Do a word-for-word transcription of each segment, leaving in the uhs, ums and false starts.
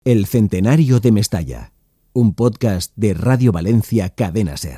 El Centenario de Mestalla, un podcast de Radio Valencia Cadena Ser.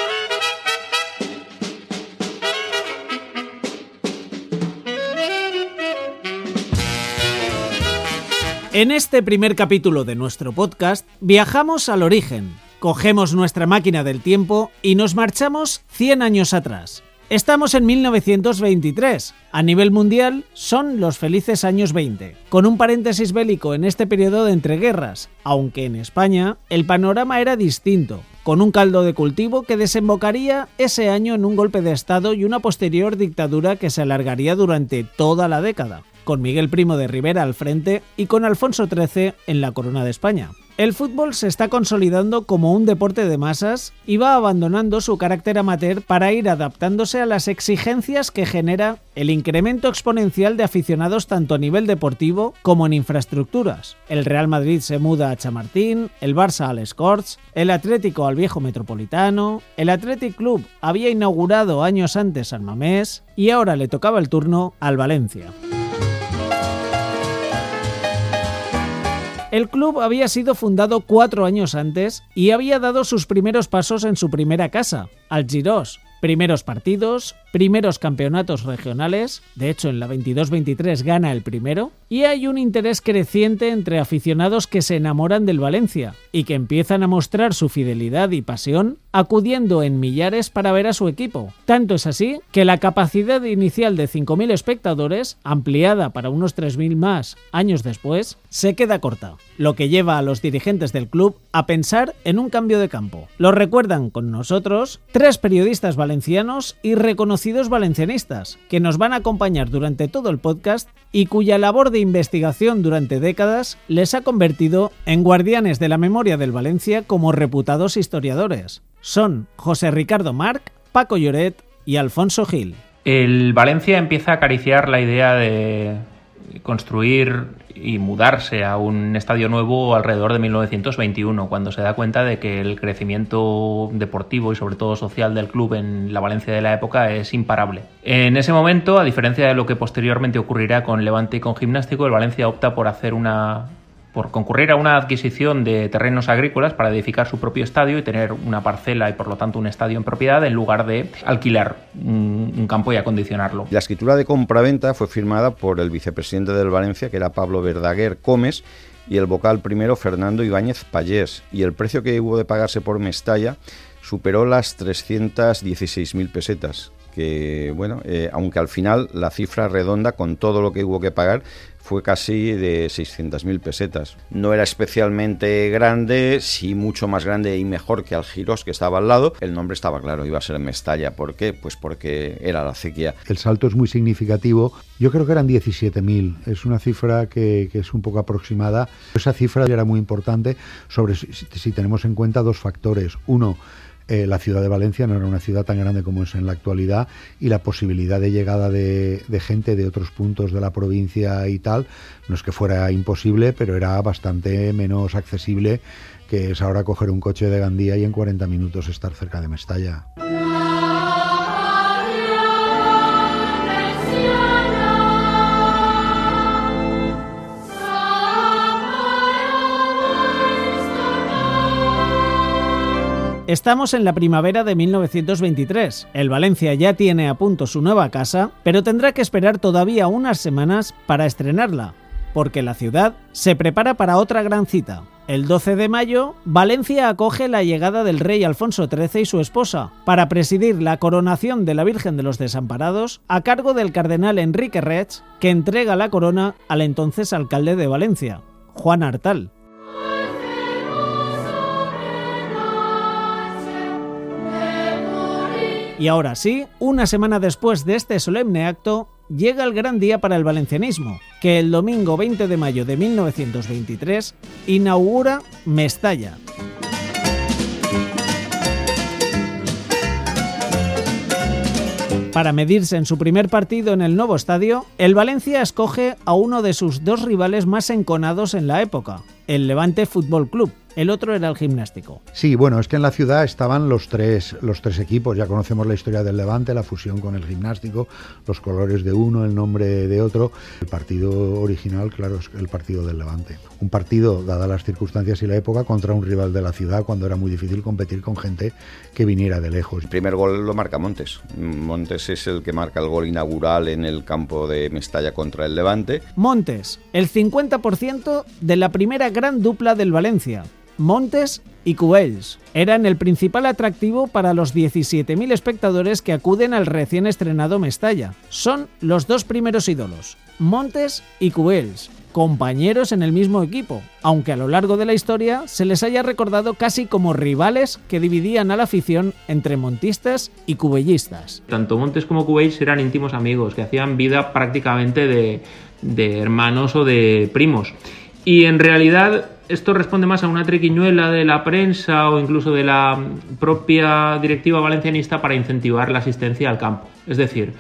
En este primer capítulo de nuestro podcast viajamos al origen, cogemos nuestra máquina del tiempo y nos marchamos cien años atrás. Estamos en mil novecientos veintitrés. A nivel mundial son los felices años veinte, con un paréntesis bélico en este periodo de entreguerras, aunque en España el panorama era distinto, con un caldo de cultivo que desembocaría ese año en un golpe de estado y una posterior dictadura que se alargaría durante toda la década, con Miguel Primo de Rivera al frente y con Alfonso trece en la corona de España. El fútbol se está consolidando como un deporte de masas y va abandonando su carácter amateur para ir adaptándose a las exigencias que genera el incremento exponencial de aficionados tanto a nivel deportivo como en infraestructuras. El Real Madrid se muda a Chamartín, el Barça al Les Corts, el Atlético al Viejo Metropolitano, el Athletic Club había inaugurado años antes San Mamés y ahora le tocaba el turno al Valencia. El club había sido fundado cuatro años antes y había dado sus primeros pasos en su primera casa, al Girós. Primeros partidos, primeros campeonatos regionales, de hecho en la veintidós veintitrés gana el primero, y hay un interés creciente entre aficionados que se enamoran del Valencia y que empiezan a mostrar su fidelidad y pasión acudiendo en millares para ver a su equipo. Tanto es así que la capacidad inicial de cinco mil espectadores, ampliada para unos tres mil más años después, se queda corta, lo que lleva a los dirigentes del club a pensar en un cambio de campo. Lo recuerdan con nosotros tres periodistas valencianos y reconocidos valencianistas que nos van a acompañar durante todo el podcast y cuya labor de investigación durante décadas les ha convertido en guardianes de la memoria del Valencia como reputados historiadores. Son José Ricardo Marc, Paco Lloret y Alfonso Gil. El Valencia empieza a acariciar la idea de construir y mudarse a un estadio nuevo alrededor de mil novecientos veintiuno, cuando se da cuenta de que el crecimiento deportivo y sobre todo social del club en la Valencia de la época es imparable. En ese momento, a diferencia de lo que posteriormente ocurrirá con Levante y con Gimnástico, el Valencia opta por hacer una por concurrir a una adquisición de terrenos agrícolas para edificar su propio estadio y tener una parcela y por lo tanto un estadio en propiedad en lugar de alquilar un, un campo y acondicionarlo. La escritura de compraventa fue firmada por el vicepresidente del Valencia, que era Pablo Verdaguer Comes, y el vocal primero Fernando Ibáñez Pallés, y el precio que hubo de pagarse por Mestalla superó las trescientas dieciséis mil pesetas, que bueno, eh, aunque al final la cifra redonda con todo lo que hubo que pagar fue casi de seiscientas mil pesetas. No era especialmente grande, sí mucho más grande y mejor que Algirós, que estaba al lado. El nombre estaba claro, iba a ser Mestalla. ¿Por qué? Pues porque era la acequia. El salto es muy significativo. Yo creo que eran diecisiete mil. Es una cifra que, que es un poco aproximada. Esa cifra era muy importante sobre si, si tenemos en cuenta dos factores. Uno, Eh, la ciudad de Valencia no era una ciudad tan grande como es en la actualidad y la posibilidad de llegada de, de gente de otros puntos de la provincia y tal, no es que fuera imposible, pero era bastante menos accesible que es ahora coger un coche de Gandía y en cuarenta minutos estar cerca de Mestalla. Estamos en la primavera de mil novecientos veintitrés. El Valencia ya tiene a punto su nueva casa, pero tendrá que esperar todavía unas semanas para estrenarla, porque la ciudad se prepara para otra gran cita. El doce de mayo, Valencia acoge la llegada del rey Alfonso trece y su esposa para presidir la coronación de la Virgen de los Desamparados a cargo del cardenal Enrique Reig, que entrega la corona al entonces alcalde de Valencia, Juan Artal. Y ahora sí, una semana después de este solemne acto, llega el gran día para el valencianismo, que el domingo veinte de mayo de mil novecientos veintitrés inaugura Mestalla. Para medirse en su primer partido en el nuevo estadio, el Valencia escoge a uno de sus dos rivales más enconados en la época, el Levante Fútbol Club. el otro era el Gimnástico. Sí, bueno, es que en la ciudad estaban los tres, los tres equipos, ya conocemos la historia del Levante, la fusión con el Gimnástico, los colores de uno, el nombre de otro. El partido original, claro, es el partido del Levante. Un partido, dadas las circunstancias y la época, contra un rival de la ciudad, cuando era muy difícil competir con gente que viniera de lejos. El primer gol lo marca Montes. Montes es el que marca el gol inaugural en el campo de Mestalla contra el Levante. Montes, el cincuenta por ciento de la primera gran dupla del Valencia. Montes y Cubells eran el principal atractivo para los diecisiete mil espectadores que acuden al recién estrenado Mestalla. Son los dos primeros ídolos, Montes y Cubells, compañeros en el mismo equipo, aunque a lo largo de la historia se les haya recordado casi como rivales que dividían a la afición entre montistas y cubellistas. Tanto Montes como Cubells eran íntimos amigos, que hacían vida prácticamente de, de hermanos o de primos. Y en realidad esto responde más a una triquiñuela de la prensa o incluso de la propia directiva valencianista para incentivar la asistencia al campo. Es decir,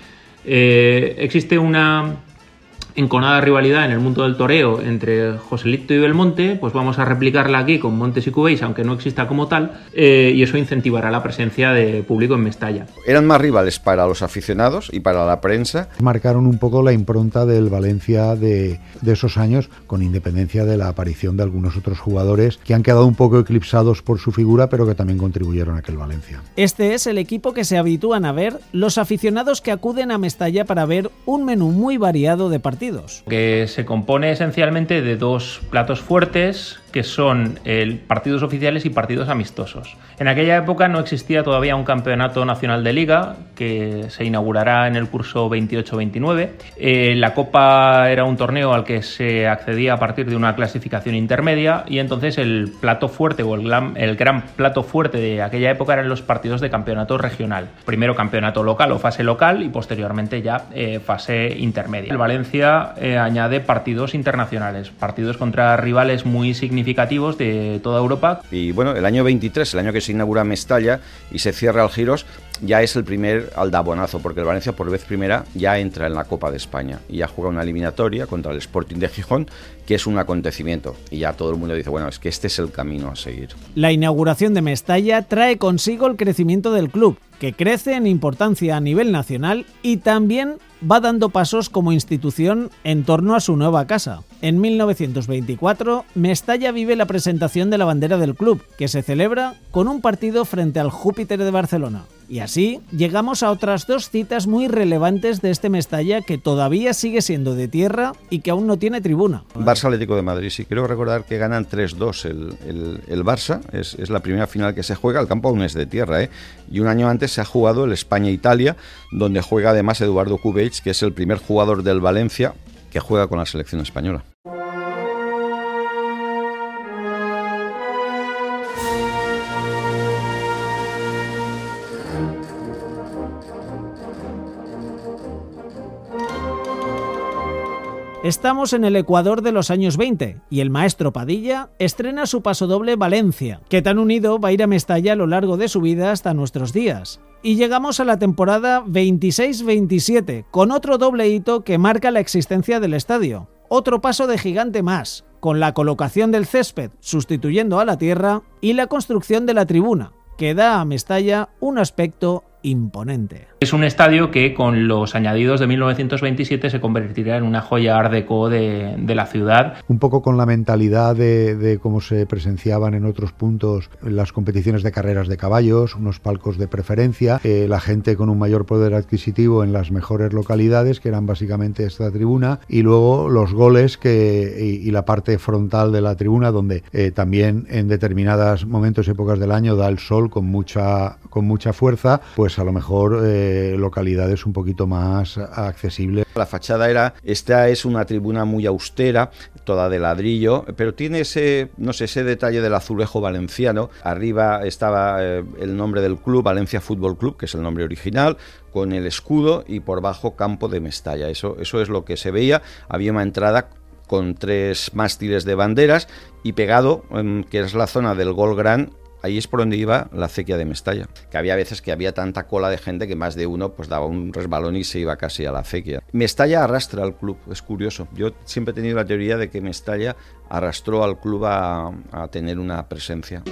eh, existe una enconada rivalidad en el mundo del toreo entre Joselito y Belmonte, pues vamos a replicarla aquí con Montes y Cubells, aunque no exista como tal, eh, y eso incentivará la presencia de público en Mestalla. Eran más rivales para los aficionados y para la prensa. Marcaron un poco la impronta del Valencia de, de esos años, con independencia de la aparición de algunos otros jugadores que han quedado un poco eclipsados por su figura, pero que también contribuyeron a aquel Valencia. Este es el equipo que se habitúan a ver los aficionados que acuden a Mestalla para ver un menú muy variado de partidos. Que se compone esencialmente de dos platos fuertes, que son el partidos oficiales y partidos amistosos. En aquella época no existía todavía un campeonato nacional de liga, que se inaugurará en el curso veintiocho veintinueve. Eh, la Copa era un torneo al que se accedía a partir de una clasificación intermedia, y entonces el plato fuerte o el gran, el gran plato fuerte de aquella época eran los partidos de campeonato regional. Primero campeonato local o fase local y posteriormente ya eh, fase intermedia. El Valencia eh, añade partidos internacionales, partidos contra rivales muy significativos significativos de toda Europa. Y bueno, el año veintitrés, el año que se inaugura Mestalla y se cierra el Giros, ya es el primer aldabonazo, porque el Valencia por vez primera ya entra en la Copa de España y ya juega una eliminatoria contra el Sporting de Gijón, que es un acontecimiento, y ya todo el mundo dice, bueno, es que este es el camino a seguir. La inauguración de Mestalla trae consigo el crecimiento del club, que crece en importancia a nivel nacional y también va dando pasos como institución en torno a su nueva casa. En mil novecientos veinticuatro, Mestalla vive la presentación de la bandera del club, que se celebra con un partido frente al Júpiter de Barcelona. Y así llegamos a otras dos citas muy relevantes de este Mestalla, que todavía sigue siendo de tierra y que aún no tiene tribuna. Barça Atlético de Madrid, sí, creo recordar que ganan tres dos el, el, el Barça, es, es la primera final que se juega, el campo aún es de tierra, ¿eh? Y un año antes se ha jugado el España-Italia, donde juega además Eduardo Cubells, que es el primer jugador del Valencia que juega con la selección española. Estamos en el Ecuador de los años veinte y el maestro Padilla estrena su pasodoble Valencia, que tan unido va a ir a Mestalla a lo largo de su vida hasta nuestros días. Y llegamos a la temporada veintiséis veintisiete, con otro doble hito que marca la existencia del estadio. Otro paso de gigante más, con la colocación del césped sustituyendo a la tierra y la construcción de la tribuna, que da a Mestalla un aspecto imponente. Es un estadio que con los añadidos de mil novecientos veintisiete se convertirá en una joya art déco de, de la ciudad. Un poco con la mentalidad de, de cómo se presenciaban en otros puntos las competiciones de carreras de caballos, unos palcos de preferencia, eh, la gente con un mayor poder adquisitivo en las mejores localidades, que eran básicamente esta tribuna, y luego los goles que, y, y la parte frontal de la tribuna, donde eh, también en determinados momentos y épocas del año da el sol con mucha, con mucha fuerza, pues a lo mejor eh, localidades un poquito más accesibles. La fachada era, esta es una tribuna muy austera, toda de ladrillo, pero tiene ese, no sé, ese detalle del azulejo valenciano. Arriba estaba eh, el nombre del club, Valencia Fútbol Club, que es el nombre original, con el escudo, y por bajo Campo de Mestalla. Eso, eso es lo que se veía. Había una entrada con tres mástiles de banderas y pegado, eh, que es la zona del Gol Gran, Ahí es por donde iba la acequia de Mestalla, que había veces que había tanta cola de gente que más de uno pues daba un resbalón y se iba casi a la acequia. Mestalla arrastra al club, es curioso. Yo siempre he tenido la teoría de que Mestalla arrastró al club a, a tener una presencia.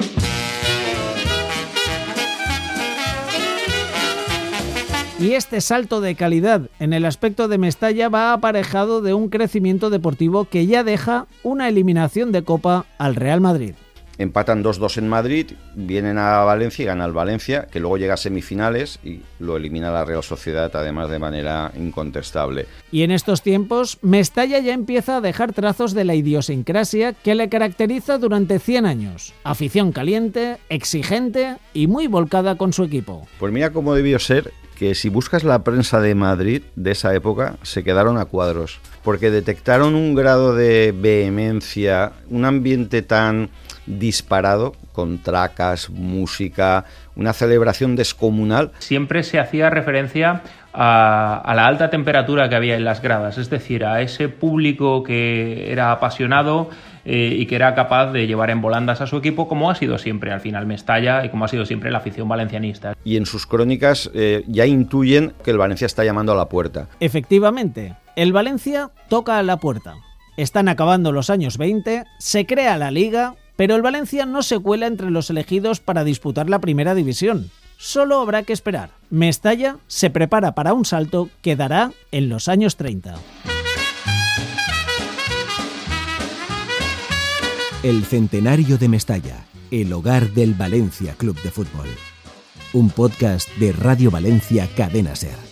Y este salto de calidad en el aspecto de Mestalla va aparejado de un crecimiento deportivo que ya deja una eliminación de Copa al Real Madrid. Empatan dos dos en Madrid, vienen a Valencia y gana el Valencia, que luego llega a semifinales y lo elimina la Real Sociedad, además de manera incontestable. Y en estos tiempos, Mestalla ya empieza a dejar trazos de la idiosincrasia que le caracteriza durante cien años. Afición caliente, exigente y muy volcada con su equipo. Pues mira cómo debió ser que si buscas la prensa de Madrid de esa época, se quedaron a cuadros, porque detectaron un grado de vehemencia, un ambiente tan disparado, con tracas, música, una celebración descomunal. Siempre se hacía referencia a, a la alta temperatura que había en las gradas, es decir, a ese público que era apasionado eh, y que era capaz de llevar en volandas a su equipo, como ha sido siempre al final Mestalla y como ha sido siempre la afición valencianista. Y en sus crónicas eh, ya intuyen que el Valencia está llamando a la puerta. Efectivamente, el Valencia toca a la puerta. Están acabando los años veinte, se crea la Liga, pero el Valencia no se cuela entre los elegidos para disputar la primera división. Solo habrá que esperar. Mestalla se prepara para un salto que dará en los años treinta. El centenario de Mestalla, el hogar del Valencia Club de Fútbol. Un podcast de Radio Valencia Cadena SER.